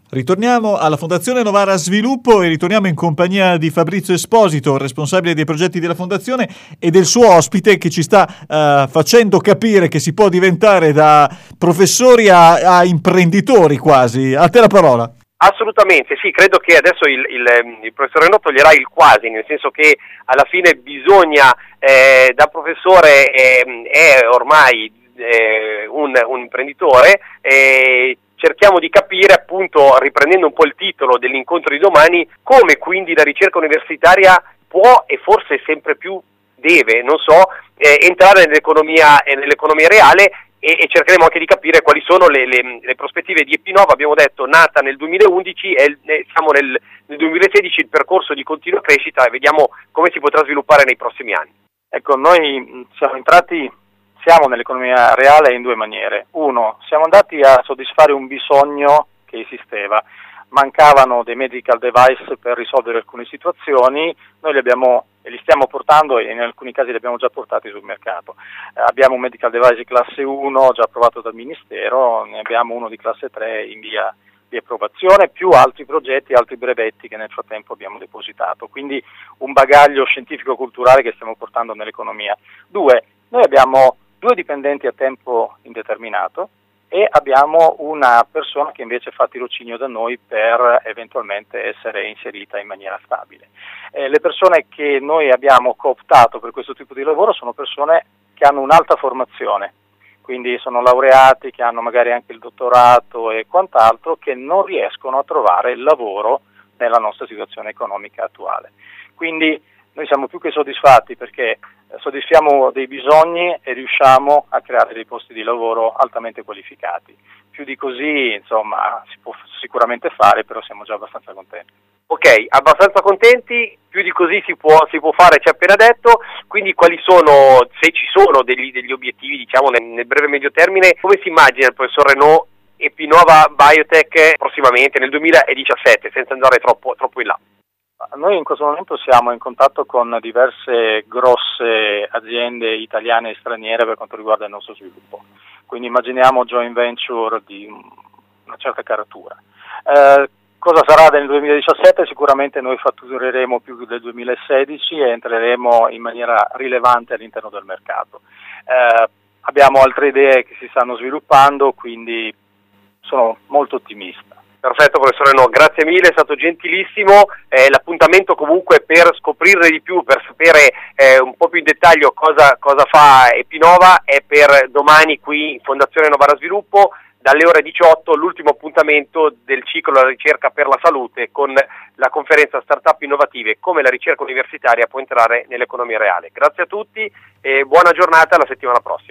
Ritorniamo alla Fondazione Novara Sviluppo e ritorniamo in compagnia di Fabrizio Esposito, responsabile dei progetti della Fondazione, e del suo ospite che ci sta facendo capire che si può diventare da professori a imprenditori quasi. A te la parola. Assolutamente, sì, credo che adesso il professor Renaud toglierà il quasi, nel senso che alla fine bisogna, da professore è ormai un imprenditore, cerchiamo di capire, appunto, riprendendo un po' il titolo dell'incontro di domani, come quindi la ricerca universitaria può e forse sempre più deve, non so, entrare nell'economia reale e cercheremo anche di capire quali sono le prospettive di Epinova. Abbiamo detto nata nel 2011 e siamo nel 2016, il percorso di continua crescita, e vediamo come si potrà sviluppare nei prossimi anni. Ecco, noi siamo nell'economia reale in due maniere. Uno, siamo andati a soddisfare un bisogno che esisteva. Mancavano dei medical device per risolvere alcune situazioni, noi li stiamo portando e in alcuni casi li abbiamo già portati sul mercato. Abbiamo un medical device di classe 1 già approvato dal Ministero, ne abbiamo uno di classe 3 in via di approvazione, più altri progetti, altri brevetti che nel frattempo abbiamo depositato, quindi un bagaglio scientifico-culturale che stiamo portando nell'economia. Due, noi abbiamo 2 dipendenti a tempo indeterminato e abbiamo una persona che invece fa tirocinio da noi per eventualmente essere inserita in maniera stabile. Le persone che noi abbiamo cooptato per questo tipo di lavoro sono persone che hanno un'alta formazione, quindi sono laureati, che hanno magari anche il dottorato e quant'altro, che non riescono a trovare lavoro nella nostra situazione economica attuale. Quindi noi siamo più che soddisfatti perché soddisfiamo dei bisogni e riusciamo a creare dei posti di lavoro altamente qualificati. Più di così, insomma, si può sicuramente fare, però siamo già abbastanza contenti. Ok, abbastanza contenti, più di così si può fare, ci ha appena detto. Quindi quali sono, se ci sono degli obiettivi, diciamo, nel breve e medio termine, come si immagina il professor Renaud Epinova Biotech prossimamente, nel 2017, senza andare troppo in là? Noi in questo momento siamo in contatto con diverse grosse aziende italiane e straniere per quanto riguarda il nostro sviluppo, quindi immaginiamo joint venture di una certa caratura. Cosa sarà nel 2017? Sicuramente noi fattureremo più del 2016 e entreremo in maniera rilevante all'interno del mercato. Abbiamo altre idee che si stanno sviluppando, quindi sono molto ottimista. Perfetto, professore Renaud, grazie mille, è stato gentilissimo. L'appuntamento comunque per scoprirne di più, per sapere un po' più in dettaglio cosa fa Epinova è per domani qui in Fondazione Novara Sviluppo, dalle ore 18, l'ultimo appuntamento del ciclo della ricerca per la salute con la conferenza Startup Innovative, come la ricerca universitaria può entrare nell'economia reale. Grazie a tutti e buona giornata, alla settimana prossima.